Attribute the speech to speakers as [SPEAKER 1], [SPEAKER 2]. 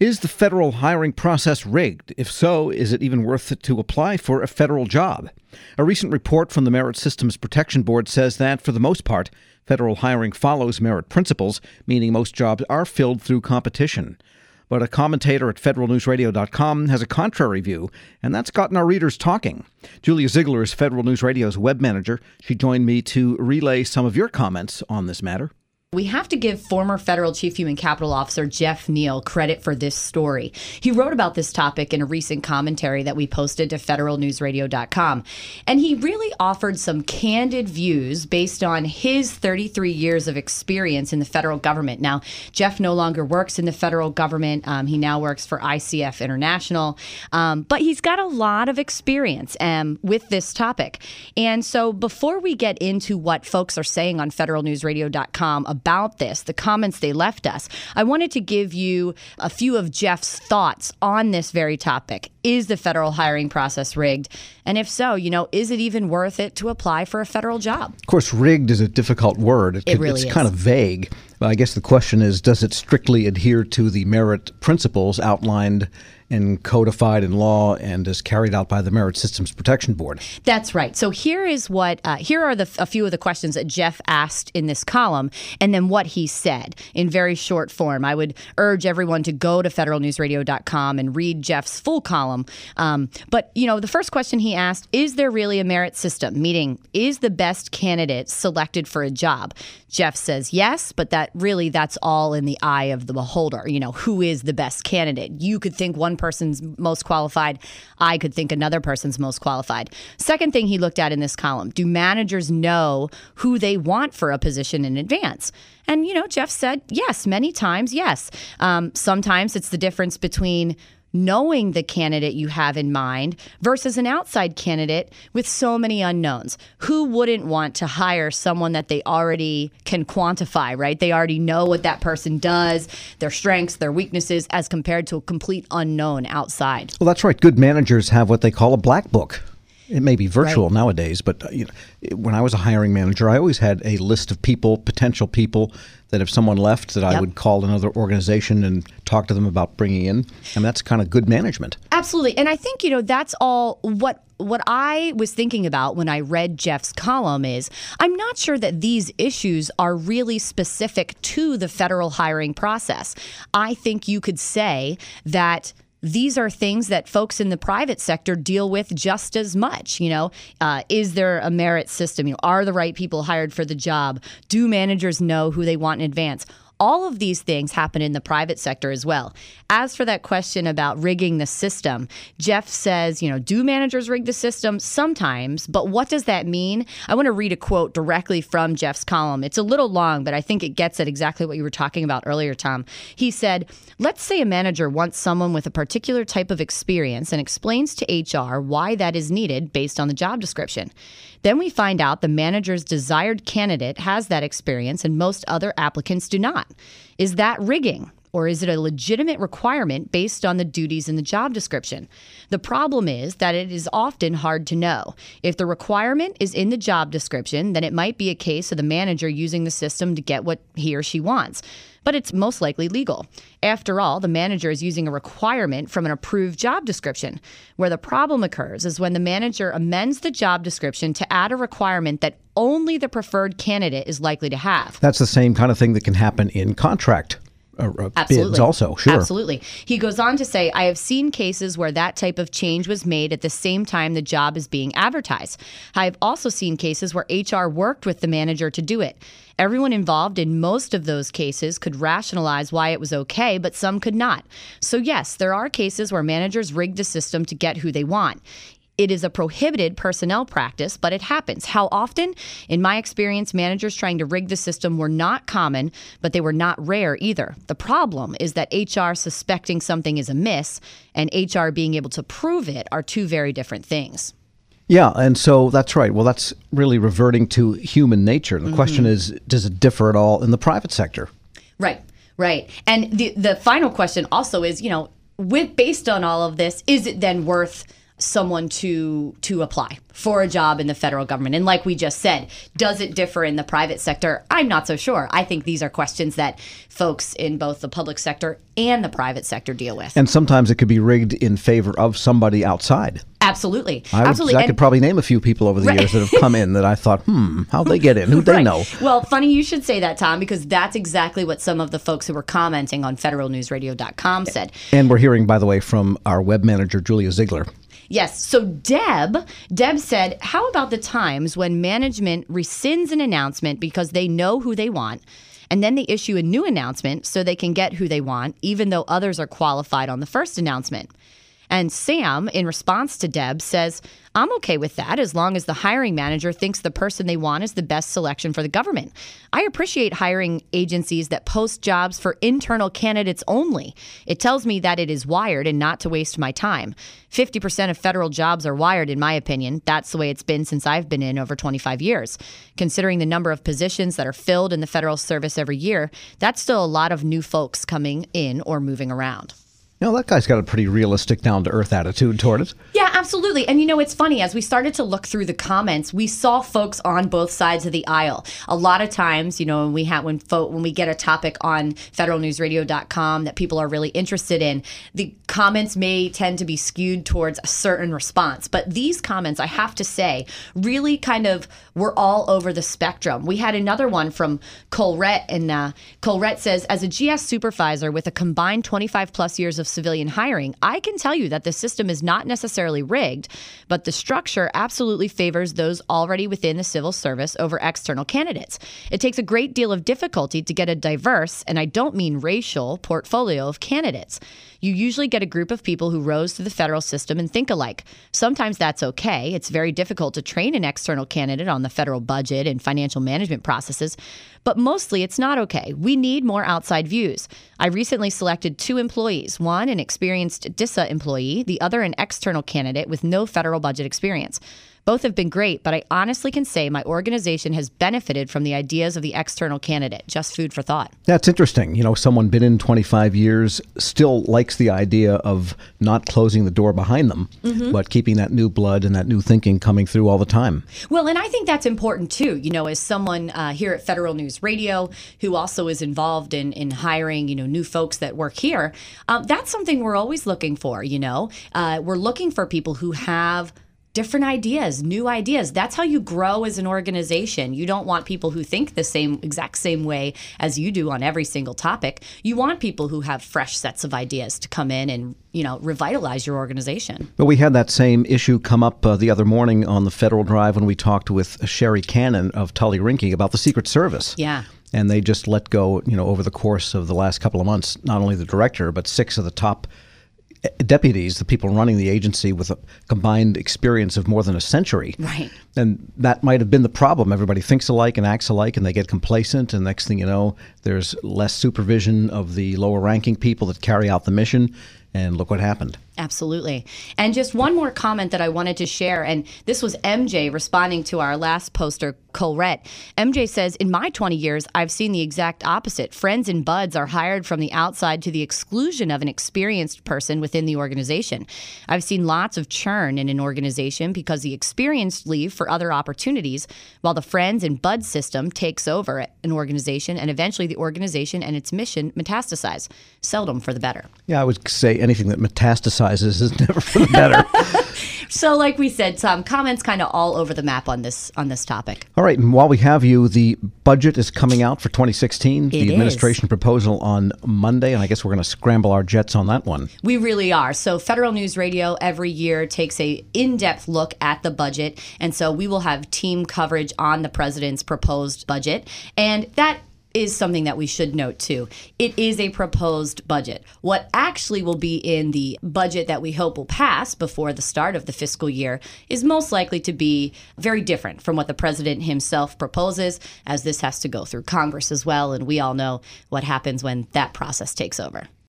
[SPEAKER 1] Is the federal hiring process rigged? If so, is it even worth it to apply for a federal job? A recent report from the Merit Systems Protection Board says that, for the most part, federal hiring follows merit principles, meaning most jobs are filled through competition. But a commentator at federalnewsradio.com has a contrary view, and that's gotten our readers talking. Julia Ziegler is Federal News Radio's web manager. She joined me to relay some of your comments on this matter.
[SPEAKER 2] We have to give former federal chief human capital officer Jeff Neal credit for this story. He wrote about this topic in a recent commentary that we posted to federalnewsradio.com. And he really offered some candid views based on his 33 years of experience in the federal government. Now, Jeff no longer works in the federal government. He now works for ICF International. But he's got a lot of experience with this topic. And so before we get into what folks are saying on federalnewsradio.com about this, the comments they left us, I wanted to give you a few of Jeff's thoughts on this very topic. Is the federal hiring process rigged? And if so, is it even worth it to apply for a federal job?
[SPEAKER 1] Of course, rigged is a difficult word.
[SPEAKER 2] It really is.
[SPEAKER 1] It's kind of vague. I guess the question is, does it strictly adhere to the merit principles outlined and codified in law and is carried out by the Merit Systems Protection Board?
[SPEAKER 2] That's right. So here are a few of the questions that Jeff asked in this column, and then what he said in very short form. I would urge everyone to go to federalnewsradio.com and read Jeff's full column. But the first question he asked, is there really a merit system? Meaning, is the best candidate selected for a job? Jeff says yes, but that's all in the eye of the beholder. Who is the best candidate? You could think one person's most qualified. I could think another person's most qualified. Second thing he looked at in this column, do managers know who they want for a position in advance? And, Jeff said, yes, many times, yes. Sometimes it's the difference between knowing the candidate you have in mind versus an outside candidate with so many unknowns. Who wouldn't want to hire someone that they already can quantify, right? They already know what that person does, their strengths, their weaknesses, as compared to a complete unknown outside.
[SPEAKER 1] Well, that's right. Good managers have what they call a black book. It may be virtual nowadays, but when I was a hiring manager, I always had a list of people, potential people, that if someone left, that I would call another organization and talk to them about bringing in. And that's kind of good management.
[SPEAKER 2] Absolutely. And I think, that's all what I was thinking about when I read Jeff's column is I'm not sure that these issues are really specific to the federal hiring process. I think you could say that these are things that folks in the private sector deal with just as much. Is there a merit system? Are the right people hired for the job? Do managers know who they want in advance? All of these things happen in the private sector as well. As for that question about rigging the system, Jeff says, do managers rig the system? Sometimes, but what does that mean? I want to read a quote directly from Jeff's column. It's a little long, but I think it gets at exactly what you were talking about earlier, Tom. He said, let's say a manager wants someone with a particular type of experience and explains to HR why that is needed based on the job description. Then we find out the manager's desired candidate has that experience and most other applicants do not. Is that rigging? Or is it a legitimate requirement based on the duties in the job description? The problem is that it is often hard to know. If the requirement is in the job description, then it might be a case of the manager using the system to get what he or she wants. But it's most likely legal. After all, the manager is using a requirement from an approved job description. Where the problem occurs is when the manager amends the job description to add a requirement that only the preferred candidate is likely to have.
[SPEAKER 1] That's the same kind of thing that can happen in contract bids also. Sure.
[SPEAKER 2] Absolutely. He goes on to say, I have seen cases where that type of change was made at the same time the job is being advertised. I have also seen cases where HR worked with the manager to do it. Everyone involved in most of those cases could rationalize why it was okay, but some could not. So yes, there are cases where managers rig the system to get who they want. It is a prohibited personnel practice, but it happens. How often? In my experience, managers trying to rig the system were not common, but they were not rare either. The problem is that HR suspecting something is amiss and HR being able to prove it are two very different things.
[SPEAKER 1] Yeah, and so that's right. Well, that's really reverting to human nature. The question is, does it differ at all in the private sector?
[SPEAKER 2] Right. And the final question also is, based on all of this, is it then worth someone to apply for a job in the federal government. And like we just said, does it differ in the private sector? I'm not so sure. I think these are questions that folks in both the public sector and the private sector deal with.
[SPEAKER 1] And sometimes it could be rigged in favor of somebody outside.
[SPEAKER 2] Absolutely.
[SPEAKER 1] I could probably name a few people over the years that have come in that I thought, how'd they get in? Who'd they know?
[SPEAKER 2] Well, funny you should say that, Tom, because that's exactly what some of the folks who were commenting on federalnewsradio.com said.
[SPEAKER 1] And we're hearing, by the way, from our web manager, Julia Ziegler.
[SPEAKER 2] Yes. So Deb said, how about the times when management rescinds an announcement because they know who they want, and then they issue a new announcement so they can get who they want, even though others are qualified on the first announcement? And Sam, in response to Deb, says, I'm okay with that as long as the hiring manager thinks the person they want is the best selection for the government. I appreciate hiring agencies that post jobs for internal candidates only. It tells me that it is wired and not to waste my time. 50% of federal jobs are wired, in my opinion. That's the way it's been since I've been in over 25 years. Considering the number of positions that are filled in the federal service every year, that's still a lot of new folks coming in or moving around.
[SPEAKER 1] That guy's got a pretty realistic, down-to-earth attitude toward it.
[SPEAKER 2] Yeah, absolutely. And it's funny, as we started to look through the comments, we saw folks on both sides of the aisle. A lot of times, when we get a topic on federalnewsradio.com that people are really interested in, the comments may tend to be skewed towards a certain response. But these comments, I have to say, really kind of were all over the spectrum. We had another one from Colrette, and Colrette says, as a GS supervisor with a combined 25 plus years of civilian hiring, I can tell you that the system is not necessarily rigged, but the structure absolutely favors those already within the civil service over external candidates. It takes a great deal of difficulty to get a diverse, and I don't mean racial, portfolio of candidates. You usually get a group of people who rose through the federal system and think alike. Sometimes that's okay. It's very difficult to train an external candidate on the federal budget and financial management processes, but mostly it's not okay. We need more outside views. I recently selected 2 employees, one an experienced DISA employee, the other an external candidate with no federal budget experience. Both have been great, but I honestly can say my organization has benefited from the ideas of the external candidate. Just food for thought.
[SPEAKER 1] That's interesting. Someone been in 25 years still likes the idea of not closing the door behind them, but keeping that new blood and that new thinking coming through all the time.
[SPEAKER 2] Well, and I think that's important too. As someone here at Federal News Radio who also is involved in hiring, new folks that work here, that's something we're always looking for. We're looking for people who have different ideas, new ideas. That's how you grow as an organization. You don't want people who think the exact same way as you do on every single topic. You want people who have fresh sets of ideas to come in and, revitalize your organization.
[SPEAKER 1] But we had that same issue come up the other morning on the Federal Drive when we talked with Sherry Cannon of Tully Rinke about the Secret Service.
[SPEAKER 2] Yeah.
[SPEAKER 1] And they just let go, over the course of the last couple of months, not only the director, but 6 of the top deputies, the people running the agency with a combined experience of more than a century.
[SPEAKER 2] Right.
[SPEAKER 1] And that might have been the problem. Everybody thinks alike and acts alike, and they get complacent. And next thing you know, there's less supervision of the lower ranking people that carry out the mission. And look what happened.
[SPEAKER 2] Absolutely. And just one more comment that I wanted to share, and this was MJ responding to our last poster, Colrette. MJ says, in my 20 years, I've seen the exact opposite. Friends and buds are hired from the outside to the exclusion of an experienced person within the organization. I've seen lots of churn in an organization because the experienced leave for other opportunities, while the friends and bud system takes over an organization, and eventually the organization and its mission metastasize, seldom for the better.
[SPEAKER 1] Yeah, I would say anything that metastasizes is never for the better.
[SPEAKER 2] So like we said, some comments kind of all over the map on this topic.
[SPEAKER 1] All right, and while we have you, the budget is coming out for 2016.
[SPEAKER 2] The
[SPEAKER 1] administration proposal on Monday, and I guess we're going to scramble our jets on that one.
[SPEAKER 2] We really are. So Federal News Radio every year takes a in-depth look at the budget, and so we will have team coverage on the president's proposed budget, and that is something that we should note too. It is a proposed budget. What actually will be in the budget that we hope will pass before the start of the fiscal year is most likely to be very different from what the president himself proposes, as this has to go through Congress as well, and we all know what happens when that process takes over.